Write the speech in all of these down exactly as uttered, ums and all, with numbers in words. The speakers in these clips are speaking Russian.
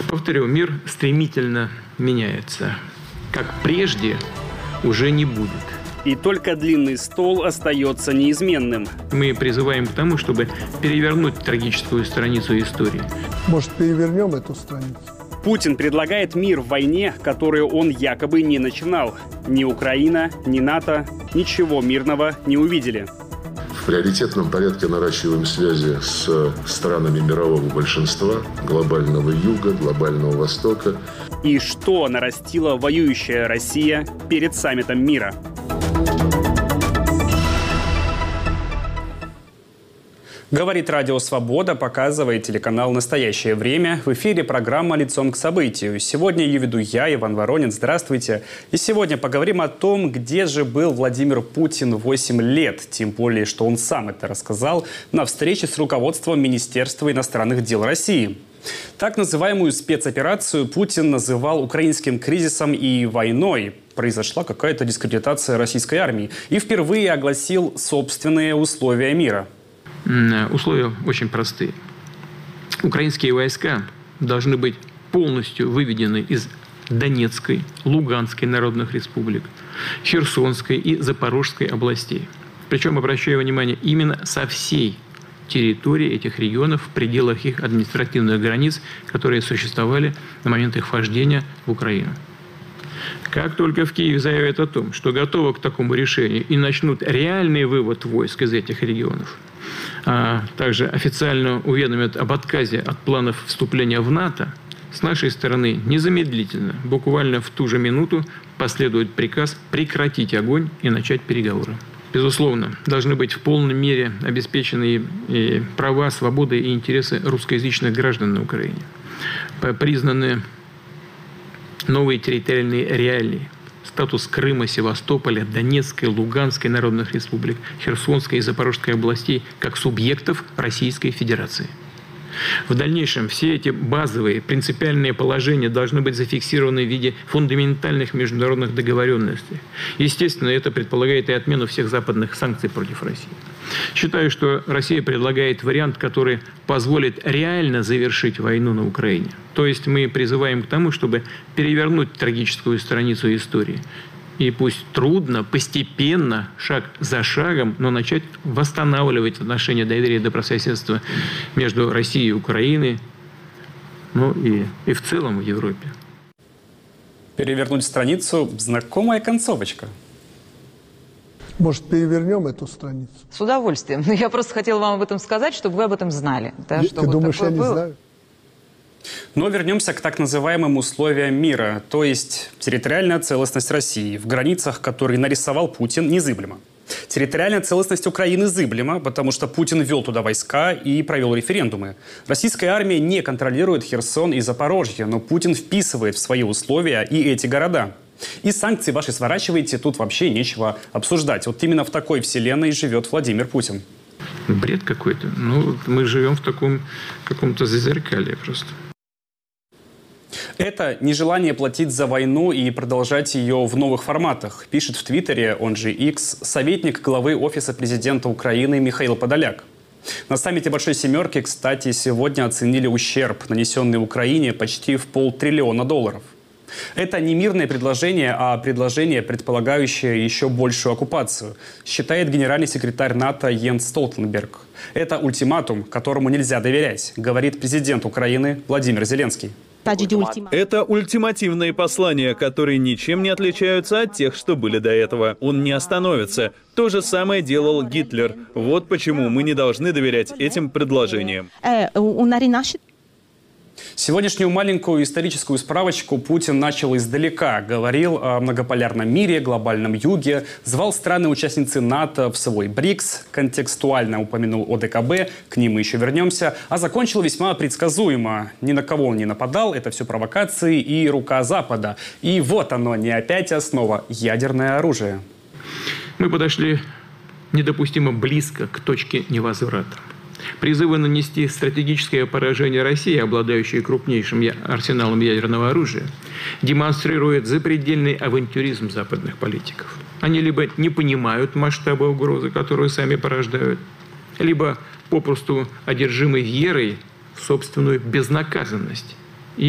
Повторю, мир стремительно меняется. Как прежде уже не будет. И только длинный стол остается неизменным. Мы призываем к тому, чтобы перевернуть трагическую страницу истории. Может, перевернем эту страницу? Путин предлагает мир в войне, которую он якобы не начинал. Ни Украина, ни НАТО ничего мирного не увидели. В приоритетном порядке наращиваем связи с странами мирового большинства, глобального юга, глобального востока. И что нарастила воюющая Россия перед саммитом мира? Говорит Радио Свобода, показывает телеканал «Настоящее время». В эфире программа «Лицом к событию». Сегодня ее веду я, Иван Воронин. Здравствуйте. И сегодня поговорим о том, где же был Владимир Путин восемь лет. Тем более, что он сам это рассказал на встрече с руководством Министерства иностранных дел России. Так называемую спецоперацию Путин называл украинским кризисом и войной. Произошла какая-то дискредитация российской армии. И впервые огласил собственные условия мира. Условия очень простые. Украинские войска должны быть полностью выведены из Донецкой, Луганской народных республик, Херсонской и Запорожской областей. Причем, обращаю внимание, именно со всей территории этих регионов в пределах их административных границ, которые существовали на момент их вхождения в Украину. Как только в Киеве заявят о том, что готовы к такому решению и начнут реальный вывод войск из этих регионов, а также официально уведомят об отказе от планов вступления в НАТО, с нашей стороны незамедлительно, буквально в ту же минуту, последует приказ прекратить огонь и начать переговоры. Безусловно, должны быть в полной мере обеспечены и права, свободы и интересы русскоязычных граждан на Украине. Признаны новые территориальные реалии. Статус Крыма, Севастополя, Донецкой, Луганской народных республик, Херсонской и Запорожской областей как субъектов Российской Федерации. В дальнейшем все эти базовые принципиальные положения должны быть зафиксированы в виде фундаментальных международных договоренностей. Естественно, это предполагает и отмену всех западных санкций против России. Считаю, что Россия предлагает вариант, который позволит реально завершить войну на Украине. То есть мы призываем к тому, чтобы перевернуть трагическую страницу истории. И пусть трудно, постепенно, шаг за шагом, но начать восстанавливать отношения доверия и добрососедства между Россией и Украиной, ну и, и в целом в Европе. Перевернуть страницу – знакомая концовочка. Может, перевернем эту страницу? С удовольствием. Но я просто хотела вам об этом сказать, чтобы вы об этом знали. Да, Ты, что ты вот думаешь, я не было. знаю? Но вернемся к так называемым условиям мира, то есть территориальная целостность России, в границах, которые нарисовал Путин, незыблема. Территориальная целостность Украины зыблема, потому что Путин ввел туда войска и провел референдумы. Российская армия не контролирует Херсон и Запорожье, но Путин вписывает в свои условия и эти города. И санкции ваши сворачиваете, тут вообще нечего обсуждать. Вот именно в такой вселенной живет Владимир Путин. Бред какой-то. Ну, мы живем в таком каком-то зазеркалье просто. Это нежелание платить за войну и продолжать ее в новых форматах, пишет в Твиттере, он же X, советник главы Офиса президента Украины Михаил Подоляк. На саммите Большой Семерки, кстати, сегодня оценили ущерб, нанесенный Украине, почти в полтриллиона долларов. Это не мирное предложение, а предложение, предполагающее еще большую оккупацию, считает генеральный секретарь НАТО Йенс Столтенберг. Это ультиматум, которому нельзя доверять, говорит президент Украины Владимир Зеленский. Это ультимативные послания, которые ничем не отличаются от тех, что были до этого. Он не остановится. То же самое делал Гитлер. Вот почему мы не должны доверять этим предложениям. Сегодняшнюю маленькую историческую справочку Путин начал издалека. Говорил о многополярном мире, глобальном юге, звал страны-участницы НАТО в свой БРИКС, контекстуально упомянул о ДКБ, к ним мы еще вернемся, а закончил весьма предсказуемо. Ни на кого он не нападал, это все провокации и рука Запада. И вот оно, не опять основа – ядерное оружие. Мы подошли недопустимо близко к точке невозврата. Призывы нанести стратегическое поражение России, обладающей крупнейшим арсеналом ядерного оружия, демонстрирует запредельный авантюризм западных политиков. Они либо не понимают масштаба угрозы, которую сами порождают, либо попросту одержимы верой в собственную безнаказанность и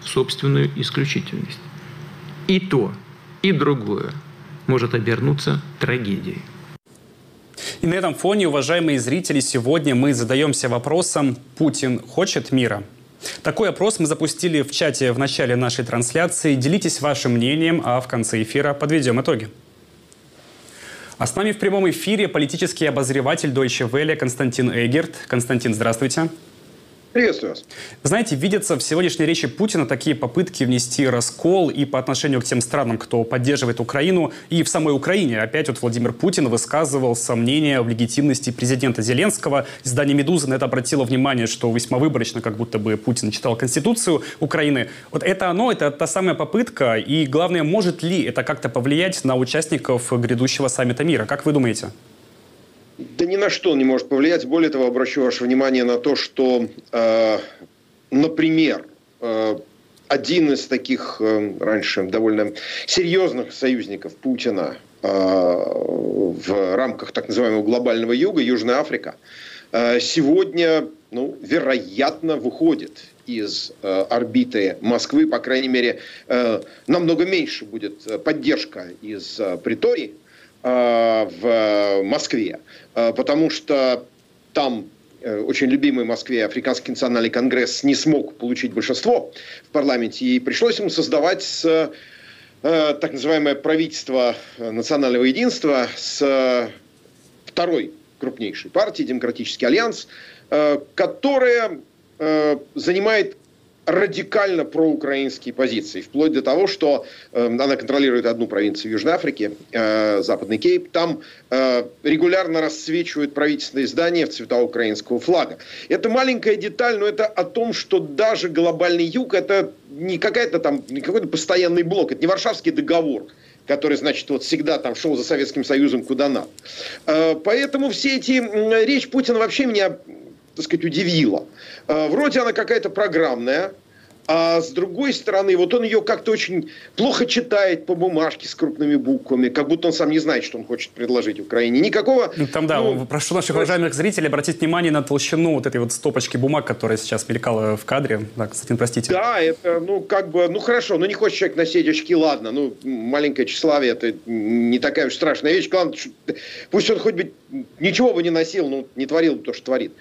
собственную исключительность. И то, и другое может обернуться трагедией. И на этом фоне, уважаемые зрители, сегодня мы задаемся вопросом: Путин хочет мира? Такой опрос мы запустили в чате в начале нашей трансляции. Делитесь вашим мнением, а в конце эфира подведем итоги. А с нами в прямом эфире политический обозреватель Deutsche Welle Константин Эггерт. Константин, здравствуйте. Приветствую вас. Знаете, видятся в сегодняшней речи Путина такие попытки внести раскол и по отношению к тем странам, кто поддерживает Украину, и в самой Украине. Опять вот Владимир Путин высказывал сомнения в легитимности президента Зеленского. Издание «Медуза» на это обратило внимание, что весьма выборочно, как будто бы Путин читал Конституцию Украины. Вот это оно, это та самая попытка. И главное, может ли это как-то повлиять на участников грядущего саммита мира? Как вы думаете? Да ни на что он не может повлиять. Более того, обращу ваше внимание на то, что, э, например, э, один из таких э, раньше довольно серьезных союзников Путина э, в рамках так называемого глобального юга, Южная Африка, э, сегодня, ну, вероятно, выходит из э, орбиты Москвы. По крайней мере, э, намного меньше будет поддержка из э, Претории в Москве, потому что там очень любимый в Москве Африканский национальный конгресс не смог получить большинство в парламенте, и пришлось ему создавать с, так называемое правительство национального единства с второй крупнейшей партией, Демократический альянс, которая занимает радикально проукраинские позиции, вплоть до того, что э, она контролирует одну провинцию в Южной Африке, э, Западный Кейп. Там э, регулярно расцвечивают правительственные здания в цвета украинского флага. Это маленькая деталь, но это о том, что даже глобальный юг — это не какая-то там, не какой-то постоянный блок, это не Варшавский договор, который, значит, вот всегда там шел за Советским Союзом куда надо. Э, поэтому все эти... Э, речь Путина вообще меня, так сказать, удивила. Вроде она какая-то программная, а с другой стороны, вот он ее как-то очень плохо читает по бумажке с крупными буквами, как будто он сам не знает, что он хочет предложить Украине. Никакого... Там, да, ну, прошу наших уважаемых зрителей обратить внимание на толщину вот этой вот стопочки бумаг, которая сейчас мелькала в кадре. Да, Константин, простите. Да, это, ну, как бы, ну, хорошо, ну, не хочет человек носить очки, ладно, ну, маленькое тщеславие, это не такая уж страшная вещь, главное, пусть он хоть бы ничего бы не носил, ну, не творил бы то, что творит.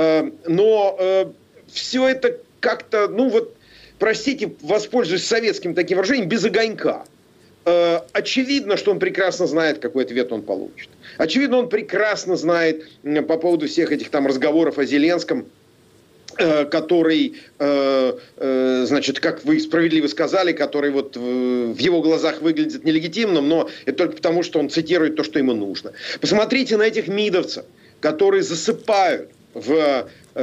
Но все это как-то, ну, вот, простите, воспользуюсь советским таким выражением, без огонька. Э, очевидно, что он прекрасно знает, какой ответ он получит. Очевидно, он прекрасно знает э, по поводу всех этих там разговоров о Зеленском, э, который, э, э, значит, как вы справедливо сказали, который вот в, в его глазах выглядит нелегитимным, но это только потому, что он цитирует то, что ему нужно. Посмотрите на этих мидовцев, которые засыпают в...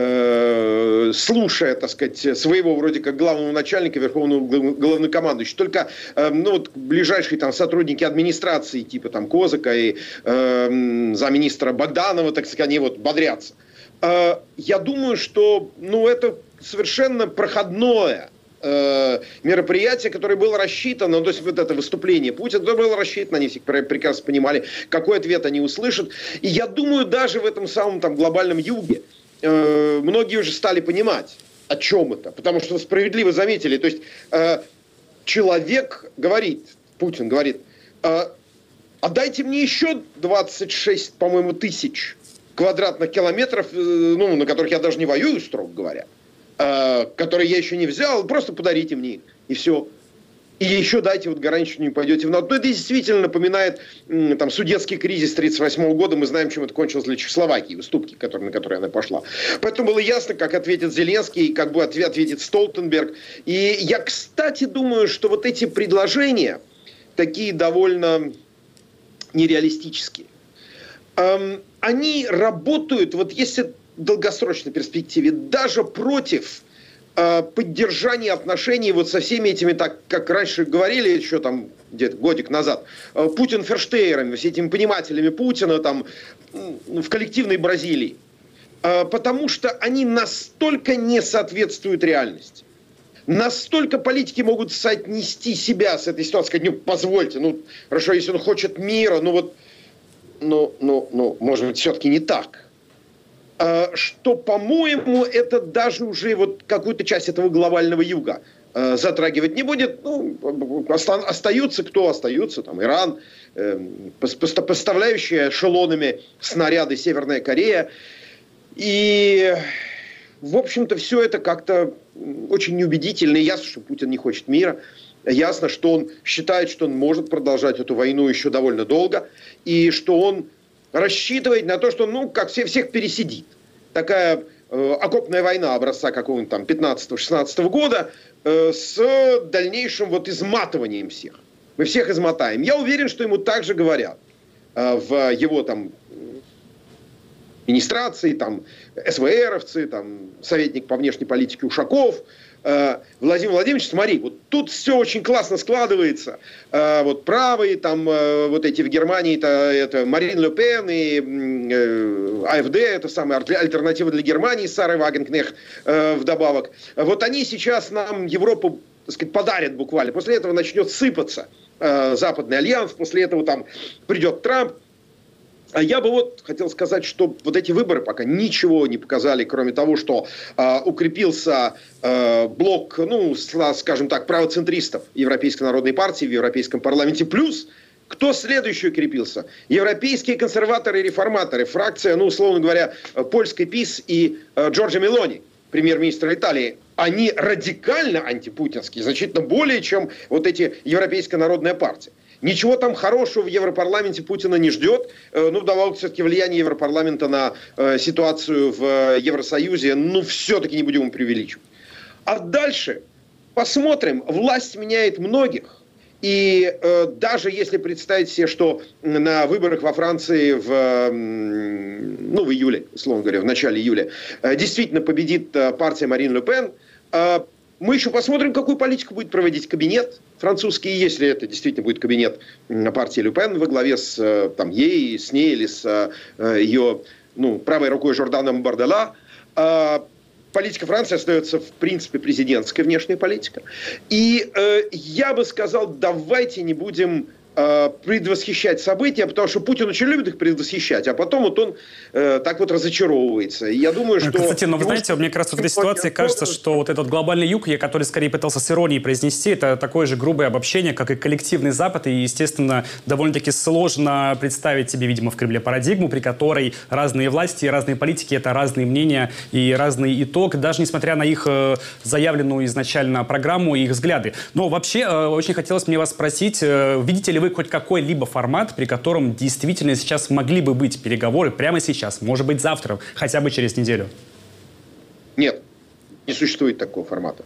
слушая, так сказать, своего вроде как главного начальника, верховного главнокомандующего. Только ну, вот, ближайшие там сотрудники администрации, типа там Козака и э, замминистра Богданова, так сказать, они вот бодрятся. Э, я думаю, что ну, это совершенно проходное э, мероприятие, которое было рассчитано, ну, то есть вот это выступление Путина, которое было рассчитано, они все прекрасно понимали, какой ответ они услышат. И я думаю, даже в этом самом там глобальном юге э, многие уже стали понимать, о чем это. Потому что справедливо заметили, то есть э, человек говорит, Путин говорит, э, отдайте мне еще двадцать шесть, по-моему, тысяч квадратных километров, э, ну, на которых я даже не воюю, строго говоря, э, которые я еще не взял, просто подарите мне их, и все. И еще дайте вот гарантию, что не пойдете в НАТО. Но это действительно напоминает там, судетский кризис тридцать восьмого года. Мы знаем, чем это кончилось для Чехословакии, уступки, которые, на которые она пошла. Поэтому было ясно, как ответит Зеленский, как бы ответит Столтенберг. И я, кстати, думаю, что вот эти предложения, такие довольно нереалистические, эм, они работают, вот если в долгосрочной перспективе, даже против поддержание отношений вот со всеми этими, так как раньше говорили еще там где-то годик назад, Путин-ферштейерами, все этими понимателями Путина там в коллективной Бразилии. Потому что они настолько не соответствуют реальности. Настолько политики могут соотнести себя с этой ситуацией, сказать, ну, позвольте, ну, хорошо, если он хочет мира, ну, вот, ну, ну, ну, может быть, все-таки не так. Что, по-моему, это даже уже вот какую-то часть этого глобального юга э, затрагивать не будет. Ну, оста- остаются кто остаются, там Иран, э, поставляющие эшелонами снаряды Северная Корея. И, в общем-то, все это как-то очень неубедительно. И ясно, что Путин не хочет мира. Ясно, что он считает, что он может продолжать эту войну еще довольно долго. И что он рассчитывает на то, что, ну, как все, всех пересидит. Такая э, окопная война образца какого-нибудь там пятнадцатого-шестнадцатого года э, с дальнейшим вот изматыванием всех. Мы всех измотаем. Я уверен, что ему также говорят э, в его там администрации, там СВРовцы, там советник по внешней политике Ушаков. Владимир Владимирович, смотри, вот тут все очень классно складывается. Вот правые, там вот эти в Германии, это, это Марин Ле Пен и АфД, это самая альтернатива для Германии, Сара Вагенкнехт вдобавок. Вот они сейчас нам Европу, так сказать, подарят буквально. После этого начнет сыпаться Западный альянс, после этого там придет Трамп. А я бы вот хотел сказать, что вот эти выборы пока ничего не показали, кроме того, что э, укрепился э, блок, ну, скажем так, правоцентристов Европейской народной партии в Европейском парламенте. Плюс, кто следующий укрепился? Европейские консерваторы и реформаторы. Фракция, ну, условно говоря, польской ПиС и э, Джорджа Мелони, премьер-министр Италии. Они радикально антипутинские, значительно более, чем вот эти Европейская народная партия. Ничего там хорошего в Европарламенте Путина не ждет. Ну, вдобавок, все-таки влияние Европарламента на э, ситуацию в Евросоюзе, ну, все-таки не будем его преувеличивать. А дальше посмотрим. Власть меняет многих. И э, даже если представить себе, что на выборах во Франции в, э, ну, в июле, условно говоря, в начале июля, э, действительно победит э, партия Марин Ле Пен, э, мы еще посмотрим, какую политику будет проводить кабинет французский, если это действительно будет кабинет партии Ле Пен во главе с там, ей, с ней или с ее ну, правой рукой Жорданом Бардella. Политика Франции остается, в принципе, президентская внешняя политика. И э, я бы сказал, давайте не будем э, предвосхищать события, потому что Путин очень любит их предвосхищать, а потом вот он э, так вот разочаровывается. И я думаю, что... Константин, но вы знаете, мне как раз в этой ситуации кажется, что вот этот глобальный юг, я который скорее пытался с иронией произнести, это такое же грубое обобщение, как и коллективный Запад, и, естественно, довольно-таки сложно представить себе, видимо, в Кремле парадигму, при которой разные власти, разные политики, это разные мнения и разный итог, даже несмотря на их заявленную изначально программу и их взгляды. Но вообще, очень хотелось мне вас спросить, видите ли вы хоть какой-либо формат, при котором действительно сейчас могли бы быть переговоры прямо сейчас, может быть, завтра, хотя бы через неделю? Нет, не существует такого формата.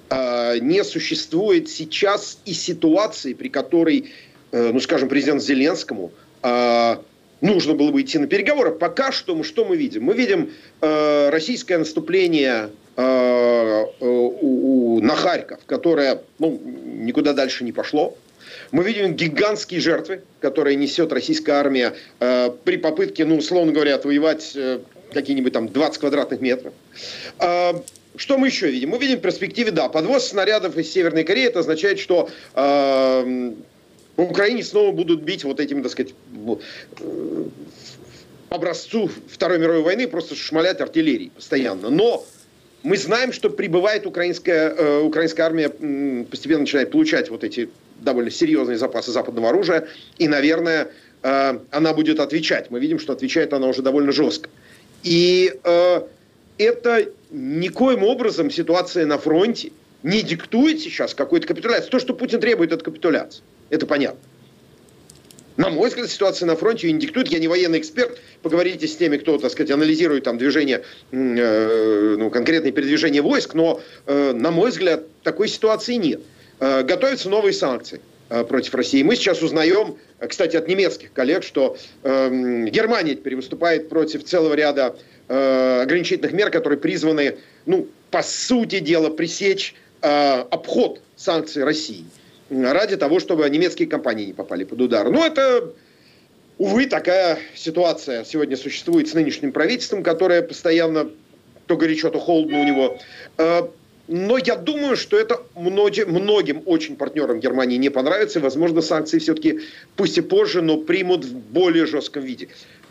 Не существует сейчас и ситуации, при которой, ну, скажем, президенту Зеленскому нужно было бы идти на переговоры. Пока что мы что мы видим? Мы видим российское наступление на Харьков, которое ну, никуда дальше не пошло. Мы видим гигантские жертвы, которые несет российская армия э, при попытке, ну, условно говоря, отвоевать э, какие-нибудь там двадцать квадратных метров. Э, что мы еще видим? Мы видим в перспективе, да, подвоз снарядов из Северной Кореи. Это означает, что э, в Украине снова будут бить вот этим, так сказать, э, по образцу Второй мировой войны, просто шмалять артиллерией постоянно. Но мы знаем, что прибывает украинская, э, украинская армия, э, постепенно начинает получать вот эти довольно серьезные запасы западного оружия, и, наверное, э, она будет отвечать. Мы видим, что отвечает она уже довольно жестко. И э, это никоим образом ситуация на фронте не диктует сейчас какой-то капитуляции. То, что Путин требует, это капитуляция. Это понятно. На мой взгляд, ситуация на фронте ее не диктует. Я не военный эксперт. Поговорите с теми, кто, так сказать, анализирует там движение, э, ну, конкретные передвижения войск, но, э, на мой взгляд, такой ситуации нет. Э, готовятся новые санкции э, против России. Мы сейчас узнаем, кстати, от немецких коллег, что э, Германия теперь выступает против целого ряда э, ограничительных мер, которые призваны, ну, по сути дела, пресечь э, обход санкций России ради того, чтобы немецкие компании не попали под удар. Но это, увы, такая ситуация сегодня существует с нынешним правительством, которое постоянно то горячо, то холодно у него. Но я думаю, что это многим очень партнерам Германии не понравится. Возможно, санкции все-таки, пусть и позже, но примут в более жестком виде.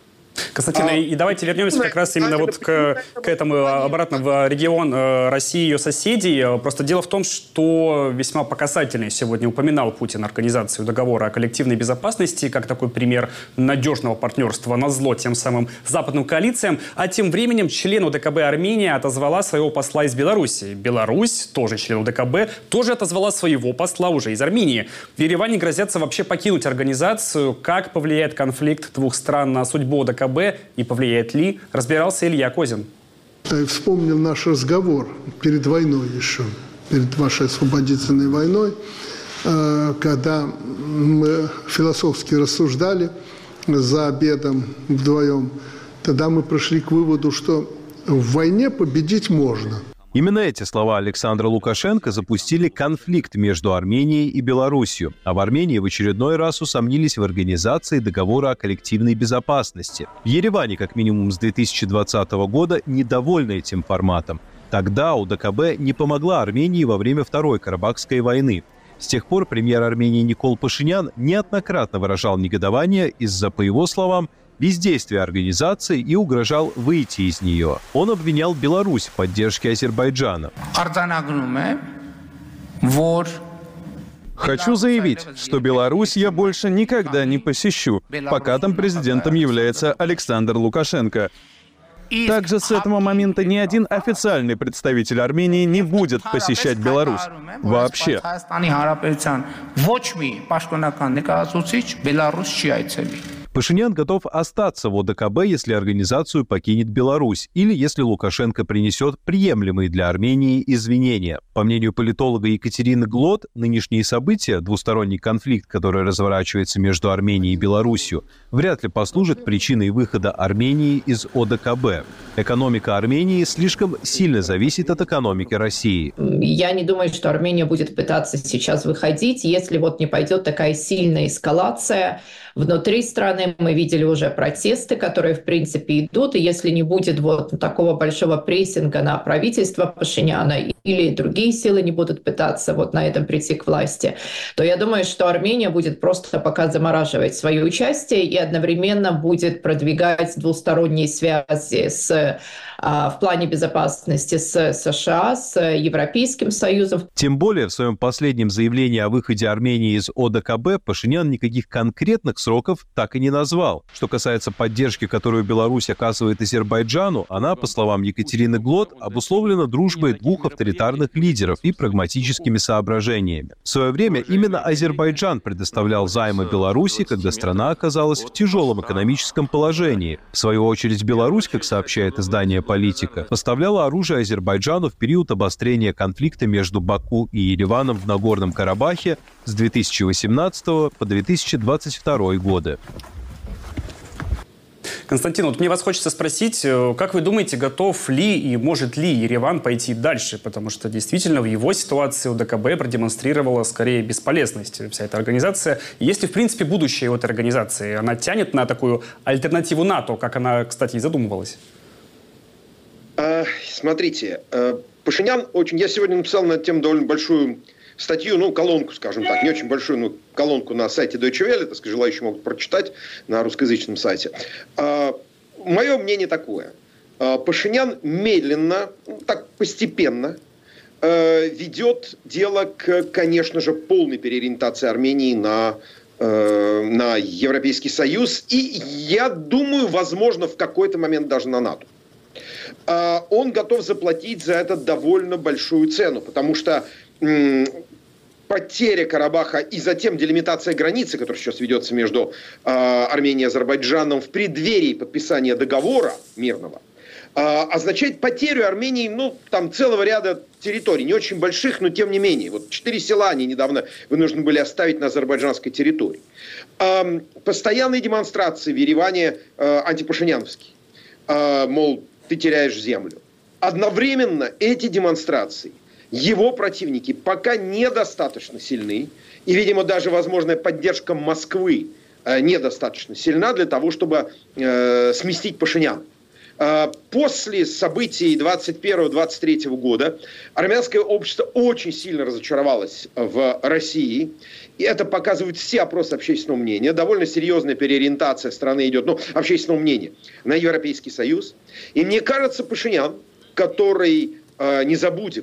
Константин, а, и давайте вернемся как раз именно вот к, к этому обратно в регион России и ее соседей. Просто дело в том, что весьма показательный сегодня упоминал Путин Организацию договора о коллективной безопасности как такой пример надежного партнерства назло тем самым западным коалициям. А тем временем член ОДКБ Армения отозвала своего посла из Беларуси. Беларусь, тоже член ОДКБ, тоже отозвала своего посла уже из Армении. В Ереване грозятся вообще покинуть организацию. Как повлияет конфликт двух стран на судьбу ОДКБ и повлияет ли, разбирался Илья Козин. Я вспомнил наш разговор перед войной еще, перед вашей освободительной войной, когда мы философски рассуждали за обедом вдвоем. Тогда мы пришли к выводу, что в войне победить можно. Именно эти слова Александра Лукашенко запустили конфликт между Арменией и Белоруссией. А в Армении в очередной раз усомнились в организации договора о коллективной безопасности. В Ереване, как минимум с две тысячи двадцатого года, недовольны этим форматом. Тогда ОДКБ не помогла Армении во время Второй Карабахской войны. С тех пор премьер Армении Никол Пашинян неоднократно выражал негодование из-за, по его словам, бездействия организации и угрожал выйти из нее. Он обвинял Беларусь в поддержке Азербайджана. Хочу заявить, что Беларусь я больше никогда не посещу, пока там президентом является Александр Лукашенко. Также с этого момента ни один официальный представитель Армении не будет посещать Беларусь. Вообще. Пашинян готов остаться в ОДКБ, если организацию покинет Беларусь, или если Лукашенко принесет приемлемые для Армении извинения. По мнению политолога Екатерины Глот, нынешние события, двусторонний конфликт, который разворачивается между Арменией и Беларусью, вряд ли послужит причиной выхода Армении из ОДКБ. Экономика Армении слишком сильно зависит от экономики России. Я не думаю, что Армения будет пытаться сейчас выходить, если вот не пойдет такая сильная эскалация внутри страны. Мы видели уже протесты, которые, в принципе, идут. И если не будет вот такого большого прессинга на правительство Пашиняна или другие силы не будут пытаться вот на этом прийти к власти, то я думаю, что Армения будет просто пока замораживать свое участие и одновременно будет продвигать двусторонние связи с, в плане безопасности с США, с Европейским Союзом. Тем более в своем последнем заявлении о выходе Армении из ОДКБ Пашинян никаких конкретных сроков так и не назвал. Что касается поддержки, которую Беларусь оказывает Азербайджану, она, по словам Екатерины Глот, обусловлена дружбой двух авторитарных лидеров и прагматическими соображениями. В свое время именно Азербайджан предоставлял займы Беларуси, когда страна оказалась в тяжелом экономическом положении. В свою очередь Беларусь, как сообщает издание «Политика», поставляла оружие Азербайджану в период обострения конфликта между Баку и Ереваном в Нагорном Карабахе с две тысячи восемнадцатого по две тысячи двадцать второй годы. Константин, вот мне вас хочется спросить, как вы думаете, готов ли и может ли Ереван пойти дальше? Потому что действительно в его ситуации ОДКБ продемонстрировала скорее бесполезность вся эта организация. Есть ли, в принципе, будущее у этой организации? Она тянет на такую альтернативу НАТО, как она, кстати, и задумывалась? А, смотрите, Пашинян очень... Я сегодня написал на эту тему довольно большую статью, ну, колонку, скажем так, не очень большую, но колонку на сайте Deutsche Welle, так сказать, желающие могут прочитать на русскоязычном сайте. А, мое мнение такое. А, Пашинян медленно, так постепенно а, ведет дело к, конечно же, полной переориентации Армении на, а, на Европейский Союз и, я думаю, возможно, в какой-то момент даже на НАТО. А, он готов заплатить за это довольно большую цену, потому что потеря Карабаха и затем делимитация границы, которая сейчас ведется между э, Арменией и Азербайджаном в преддверии подписания договора мирного, э, означает потерю Армении, ну, там, целого ряда территорий, не очень больших, но тем не менее. Вот четыре села они недавно вынуждены были оставить на азербайджанской территории. Э, постоянные демонстрации в Ереване э, антипашиняновские. Э, мол, ты теряешь землю. Одновременно эти демонстрации его противники пока недостаточно сильны, и, видимо, даже возможная поддержка Москвы э, недостаточно сильна для того, чтобы э, сместить Пашиняна. После событий двадцать первого — двадцать третьего года армянское общество очень сильно разочаровалось в России. И это показывают все опросы общественного мнения. Довольно серьезная переориентация страны идет, ну, общественного мнения, на Европейский Союз. И мне кажется, Пашинян, который, не забудем,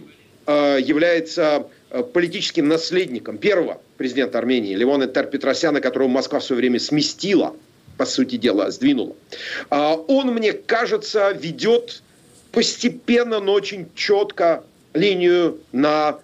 является политическим наследником первого президента Армении Левона Тер-Петросяна, которого Москва в свое время сместила, по сути дела, сдвинула. Он, мне кажется, ведет постепенно, но очень четко линию на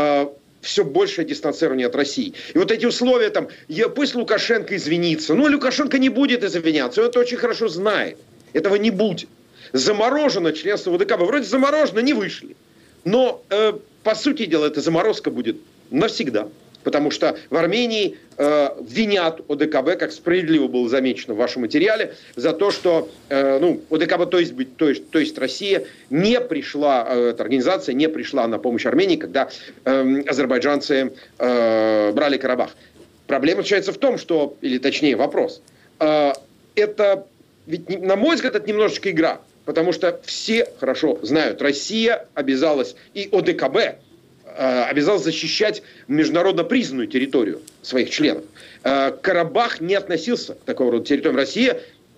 все большее дистанцирование от России. И вот эти условия, там, я, пусть Лукашенко извинится. Ну, Лукашенко не будет извиняться, он это очень хорошо знает. Этого не будет. Заморожено членство в ОДКБ. Вроде заморожено, не вышли. Но, э, по сути дела, эта заморозка будет навсегда. Потому что в Армении э, винят ОДКБ, как справедливо было замечено в вашем материале, за то, что э, ну, ОДКБ, то есть, то, есть, то есть Россия, не пришла, э, эта организация не пришла на помощь Армении, когда э, азербайджанцы э, брали Карабах. Проблема заключается в том, что, или точнее вопрос, э, это, ведь, на мой взгляд, это немножечко игра. Потому что все хорошо знают, Россия обязалась, и ОДКБ, обязалась защищать международно признанную территорию своих членов. Карабах не относился к такого рода территориям. Россия,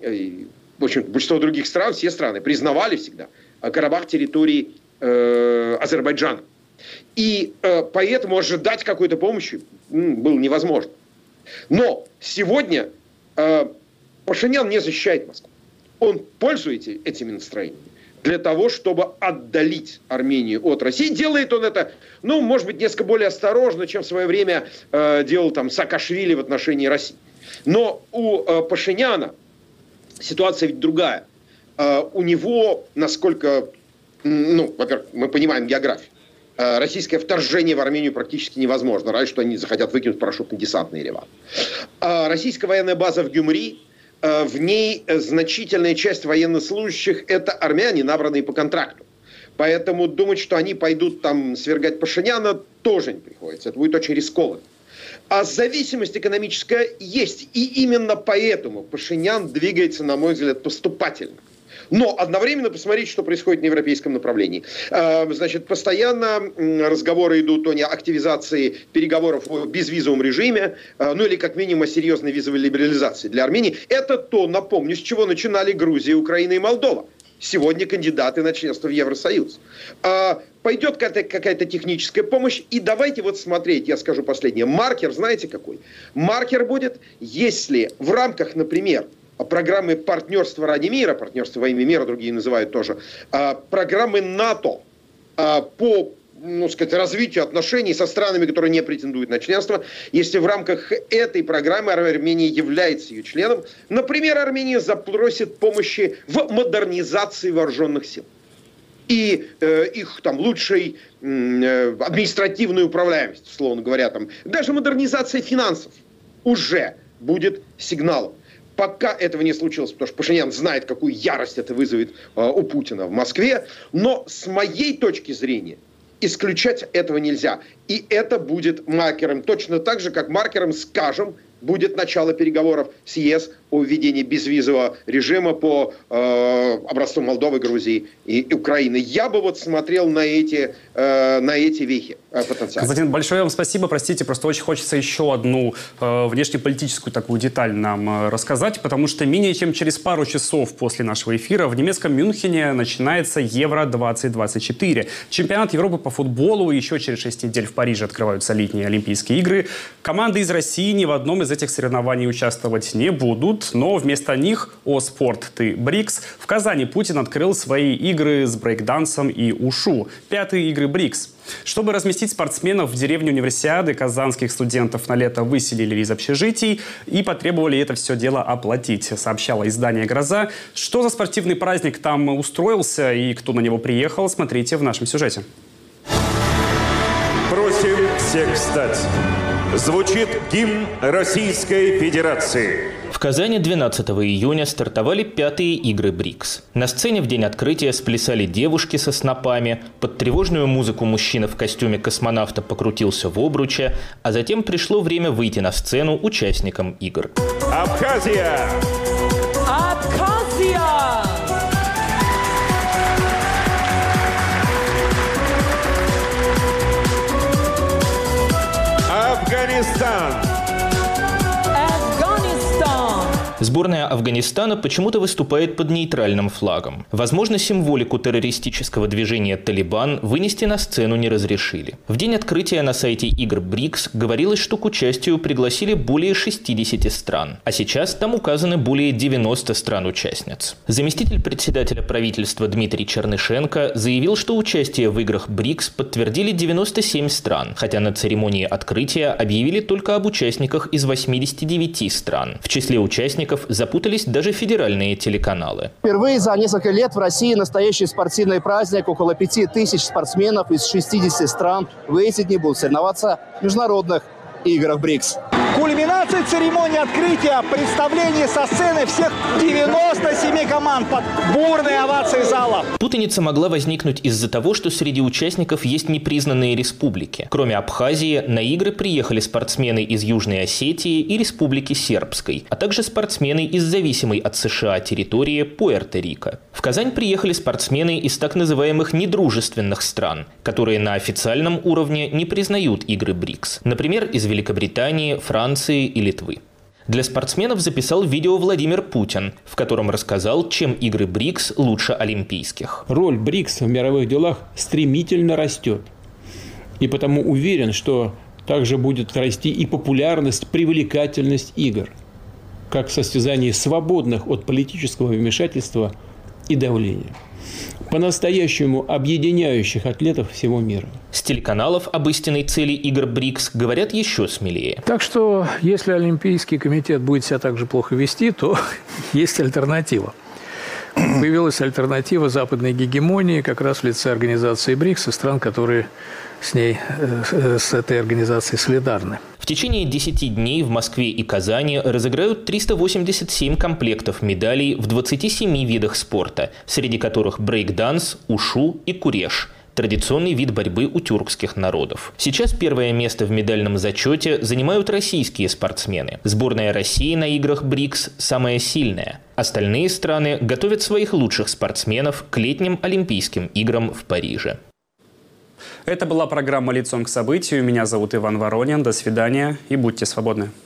в общем, большинство других стран, все страны признавали всегда Карабах территорией э, Азербайджана. И э, поэтому ожидать какой-то помощи м, было невозможно. Но сегодня э, Пашинян не защищает Москву. Он пользуется этими настроениями для того, чтобы отдалить Армению от России. Делает он это, ну, может быть, несколько более осторожно, чем в свое время э, делал там Саакашвили в отношении России. Но у э, Пашиняна ситуация ведь другая. Э, у него, насколько, ну, во-первых, мы понимаем географию. Э, российское вторжение в Армению практически невозможно, разве что они захотят выкинуть парашютно-десантный Ереван. Э, российская военная база в Гюмри, в ней значительная часть военнослужащих – это армяне, набранные по контракту. Поэтому думать, что они пойдут там свергать Пашиняна, тоже не приходится. Это будет очень рискованно. А зависимость экономическая есть. И именно поэтому Пашинян двигается, на мой взгляд, поступательно. Но одновременно посмотрите, что происходит на европейском направлении. Значит, постоянно разговоры идут о активизации переговоров о безвизовом режиме, ну или как минимум о серьезной визовой либерализации для Армении. Это то, напомню, с чего начинали Грузия, Украина и Молдова. Сегодня кандидаты на членство в Евросоюз. Пойдет какая-то техническая помощь. И давайте вот смотреть, я скажу последнее. Маркер, знаете какой? Маркер будет, если в рамках, например, программы партнерства ради мира, партнерство во имя мира, другие называют тоже, программы НАТО по, ну, сказать, развитию отношений со странами, которые не претендуют на членство. Если в рамках этой программы Армения является ее членом, например, Армения запросит помощи в модернизации вооруженных сил и э, их там лучшей э, административной управляемости, условно говоря, там даже модернизация финансов уже будет сигналом. Пока этого не случилось, потому что Пашинян знает, какую ярость это вызовет э, у Путина в Москве. Но с моей точки зрения исключать этого нельзя. И это будет маркером, точно так же, как маркером, скажем, будет начало переговоров с ЕС о введении безвизового режима по э, образцу Молдовы, Грузии и, и Украины. Я бы вот смотрел на эти, э, на эти вехи э, потенциально. Константин, большое вам спасибо. Простите, просто очень хочется еще одну э, внешнеполитическую такую деталь нам э, рассказать, потому что менее чем через пару часов после нашего эфира в немецком Мюнхене начинается Евро двадцать двадцать четыре. Чемпионат Европы по футболу. Еще через шесть недель в Париже открываются летние Олимпийские игры. Команды из России ни в одном из этих соревнований участвовать не будут, но вместо них о спорт ты БРИКС. В Казани Путин открыл свои игры с брейкдансом и ушу. Пятые игры БРИКС. Чтобы разместить спортсменов в деревне Универсиады, казанских студентов на лето выселили из общежитий и потребовали это все дело оплатить, сообщало издание «Гроза». Что за спортивный праздник там устроился и кто на него приехал, смотрите в нашем сюжете. Просим всех встать. Звучит гимн Российской Федерации. В Казани двенадцатого июня стартовали пятые игры БРИКС. На сцене в день открытия сплясали девушки со снопами, под тревожную музыку мужчина в костюме космонавта покрутился в обруче, а затем пришло время выйти на сцену участникам игр. Абхазия! Абхазия! Афганистан. Сборная Афганистана почему-то выступает под нейтральным флагом. Возможно, символику террористического движения «Талибан» вынести на сцену не разрешили. В день открытия на сайте игр БРИКС говорилось, что к участию пригласили более шестидесяти стран. А сейчас там указаны более девяноста стран-участниц. Заместитель председателя правительства Дмитрий Чернышенко заявил, что участие в играх БРИКС подтвердили девяносто семь стран, хотя на церемонии открытия объявили только об участниках из восьмидесяти девяти стран. В числе участников запутались даже федеральные телеканалы. Впервые за несколько лет в России настоящий спортивный праздник. Около пяти тысяч спортсменов из шестидесяти стран в эти дни будут соревноваться в международных играх БРИКС. Кульминация церемонии открытия, представление со сцены всех девяноста семи команд под бурные овации зала. Путаница могла возникнуть из-за того, что среди участников есть непризнанные республики. Кроме Абхазии, на игры приехали спортсмены из Южной Осетии и Республики Сербской, а также спортсмены из зависимой от США территории Пуэрто-Рико. В Казань приехали спортсмены из так называемых недружественных стран, которые на официальном уровне не признают игры БРИКС. Например, из Великобритании, Франции и Литвы. Для спортсменов записал видео Владимир Путин, в котором рассказал, чем игры БРИКС лучше олимпийских. Роль БРИКС в мировых делах стремительно растет. И потому уверен, что также будет расти и популярность, привлекательность игр, как в состязании свободных от политического вмешательства и давления, по-настоящему объединяющих атлетов всего мира. С телеканалов об истинной цели игр БРИКС говорят еще смелее. Так что, если Олимпийский комитет будет себя так же плохо вести, то есть альтернатива. Появилась альтернатива западной гегемонии как раз в лице организации БРИКС и стран, которые с ней, с этой организацией солидарны. В течение десяти дней в Москве и Казани разыграют триста восемьдесят семь комплектов медалей в двадцати семи видах спорта, среди которых брейк-данс, ушу и куреш – традиционный вид борьбы у тюркских народов. Сейчас первое место в медальном зачете занимают российские спортсмены. Сборная России на играх БРИКС самая сильная. Остальные страны готовят своих лучших спортсменов к летним Олимпийским играм в Париже. Это была программа «Лицом к событию». Меня зовут Иван Воронин. До свидания и будьте свободны.